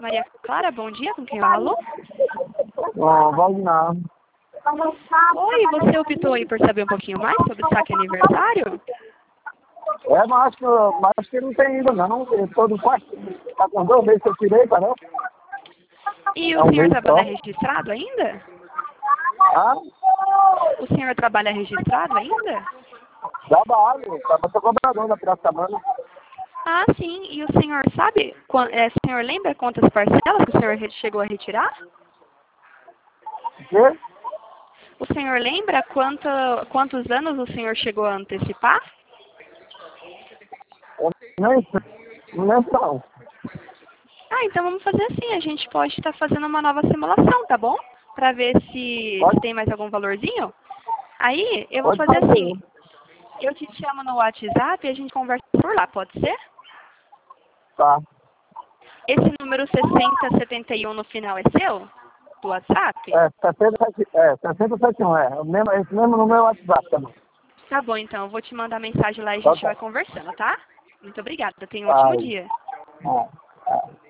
Maria Clara, bom dia, com quem eu falo? Valdinar. Oi, você optou aí por saber um pouquinho mais sobre o saque aniversário? Mas acho que não tem ainda não. Eu tô no quarto. Tá com 2 meses que eu tirei, parece. E É o um senhor mês só. trabalha registrado ainda? Ah, O senhor trabalha registrado ainda? trabalho. Eu sou cobrador da Piracicabana. Ah, sim. E o senhor sabe, o senhor lembra quantas parcelas que o senhor chegou a retirar? Quê? O senhor lembra quantos anos o senhor chegou a antecipar? Eu nem sei. Não lembro não. Ah, então vamos fazer assim, a gente pode estar fazendo uma nova simulação, tá bom? Para ver se Pode, tem mais algum valorzinho. Aí, eu vou pode fazer fazer. assim, eu te chamo no WhatsApp e a gente conversa por lá, pode ser? Tá. Esse número 6071 no final é seu? Do WhatsApp? 6071, esse mesmo no meu WhatsApp também. Tá bom, então, eu vou te mandar mensagem lá e a Tá gente vai bom. conversando, tá? Muito obrigada, tenha um Tá ótimo aí. dia. É.